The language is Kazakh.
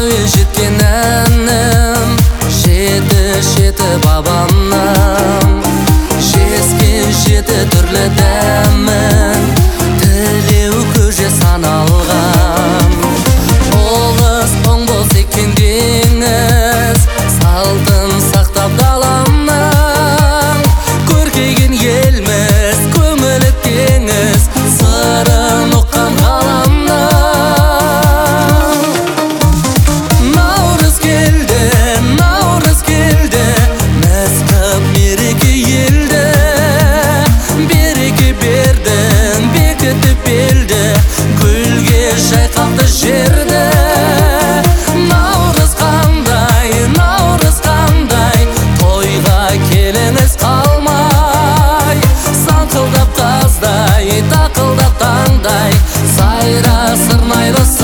жеткен әнім, жеті бабамның, жескен жеті түрлі дәмін, тілеу көже саналған. Олыс оң болса екен деңіз, салтын сақтап даламның, көркейген елміз, көңілі теңіз, сырын ұққан ғаламның. Наурыз келді, мәз қып мереке елді, береке бердің, бекітіп елді, гүлге шайқақты жерді. Наурыз қандай, тойға келіңіз қалмай, саңқылдап қаздай, тақылдап таңдай, сайра сырнайлы